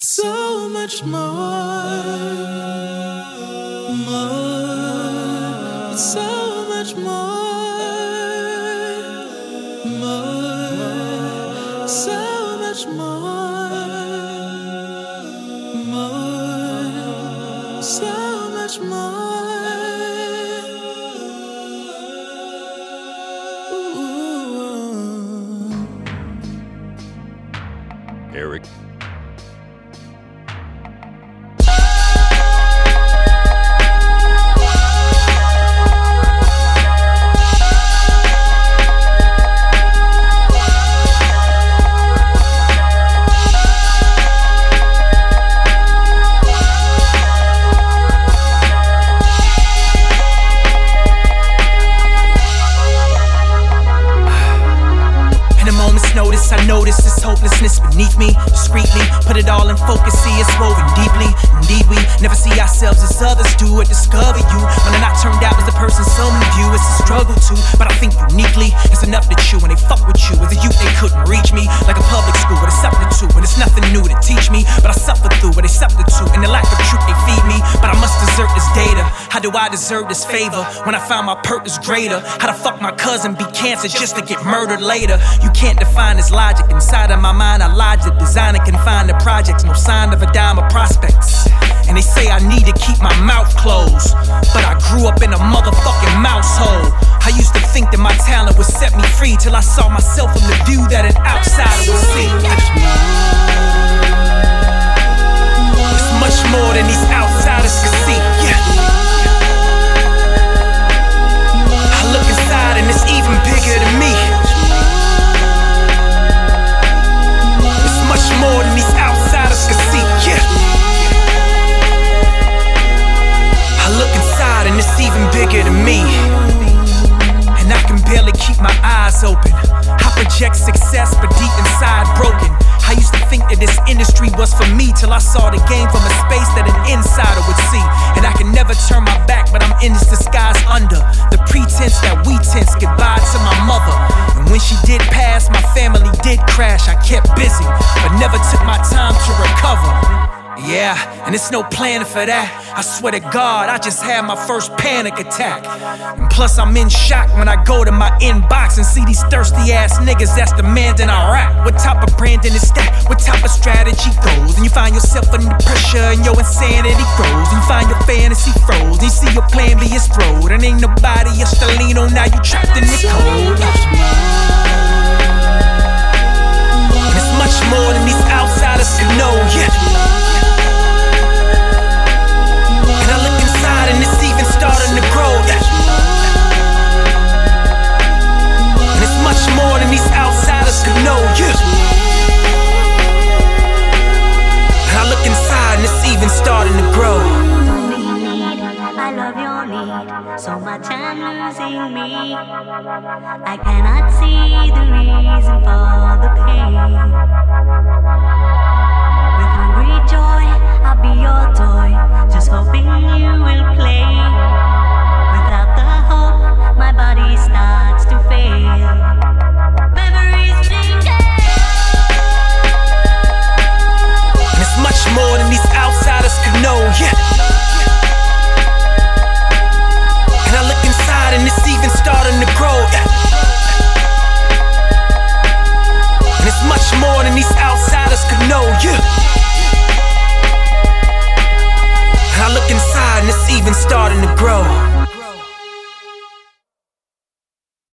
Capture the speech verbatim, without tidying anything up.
So much more, more, so much more, more, so much more, more, so much more. Eric. Notice, I notice this hopelessness beneath me. Discreetly, put it all in focus, see it's woven deeply. Indeed, we never see ourselves as others do or discover you. When they're not turned out as the person so many view, it's a struggle too. But I think uniquely, it's enough to chew. When they fuck with you, as a youth they couldn't reach me. Like a public school with a substitute, when it's nothing new to teach me. But I suffer through what they substitute, and the lack of truth they feed me. But I must desert this data. How do I deserve this favor when I found my purpose greater? How the fuck my cousin be cancer just to get murdered later? You can't define this logic. Inside of my mind I lodge the designer can find the projects. No sign of a dime of prospects. And they say I need to keep my mouth closed, but I grew up in a motherfucking mouse hole. I used to think that my talent would set me free, till I saw myself from the view that an outsider would see. It's much more than these outsiders can see. Yeah. I look inside and it's even bigger than me. Much more than these outsiders can see, yeah. I look inside and it's even bigger than me. And I can barely keep my eyes open. I project success but deep inside broken. I used to think that this industry was for me, till I saw the game from a space that an insider would see. And I can never turn my back, but I'm in this disguise under the pretense that we tense goodbye to my mother. And when she did pass, my family did crash. I kept busy, but never took my time to recover. Yeah, and it's no plan for that. I swear to God, I just had my first panic attack. And plus I'm in shock when I go to my inbox and see these thirsty ass niggas that's demanding I rap. What type of branding is that? What type of strategy goes? And you find yourself under pressure and your insanity grows. And you find your fantasy froze, and you see your plan be is throwed. And ain't nobody else to lean on, now you trapped in the cold. And it's much more than these outsiders can know, yeah. And it's even starting to grow, yeah. And it's much more than these outsiders could know, yeah. And I look inside and it's even starting to grow. I love your need, so much I'm losing me. I cannot see the reason for the pain. With hungry joy, I'll be your toy, just hoping you will play. Without the hope, my body starts to fail. Memories flicker. And it's much more than these outsiders could know, yeah. And I look inside and it's even starting to grow, yeah. And it's much more than these outsiders could know, yeah. And I look inside and it's even starting to grow.